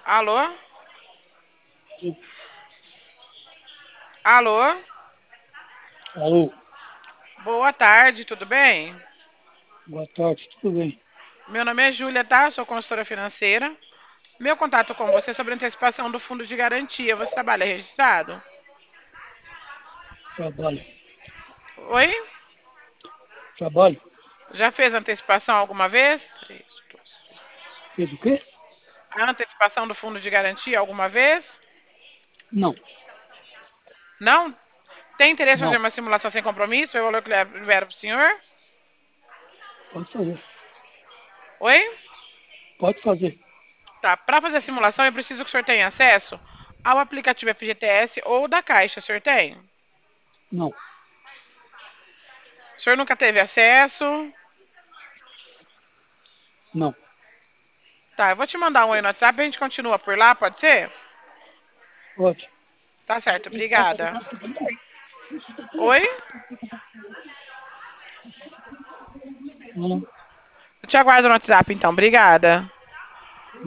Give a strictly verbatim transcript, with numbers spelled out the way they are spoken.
Alô? Sim. Alô? Alô, Boa tarde, tudo bem? boa tarde, tudo bem? Meu nome é Júlia, tá? Sou consultora financeira. Meu contato com você é sobre antecipação do fundo de garantia. Você trabalha registrado? Trabalho. Oi? Trabalho? Já fez antecipação alguma vez? Fez o quê? A antecipação do fundo de garantia alguma vez? Não, Não? Tem interesse em fazer não. uma simulação sem compromisso? Eu valor que libero para o senhor? Pode fazer. Oi? Pode fazer. Tá. Para fazer a simulação, eu preciso que o senhor tenha acesso ao aplicativo F G T S ou da Caixa. O senhor tem? Não, O senhor nunca teve acesso? não. Tá, eu vou te mandar um oi no WhatsApp e a gente continua por lá, pode ser? Pode. Tá certo, obrigada. Oi? Não. Eu te aguardo no WhatsApp, então. Obrigada.